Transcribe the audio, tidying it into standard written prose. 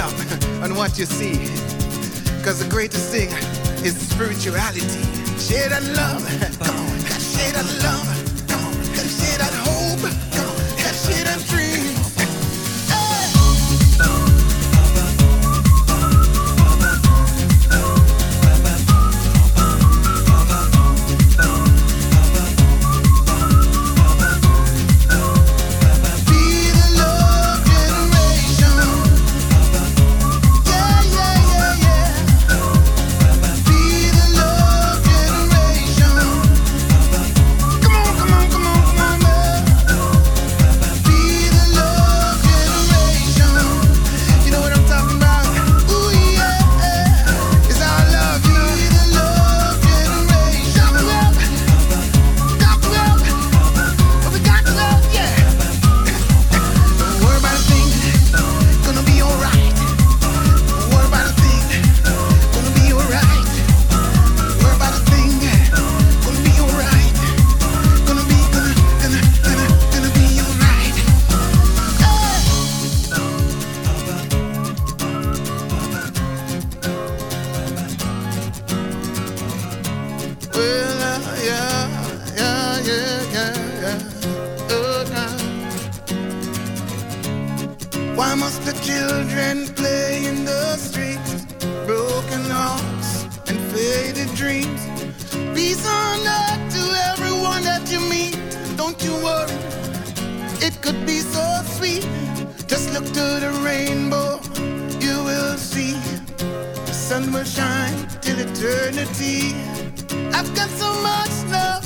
stop on what you see. Cause the greatest thing is spirituality. Share that love, come on. Share that love, come on. Share that hope, come on. Share that dream. Why must the children play in the streets? Broken hearts and faded dreams. Peace on earth to everyone that you meet. Don't you worry, it could be so sweet. Just look to the rainbow, you will see. The sun will shine till eternity. I've got so much love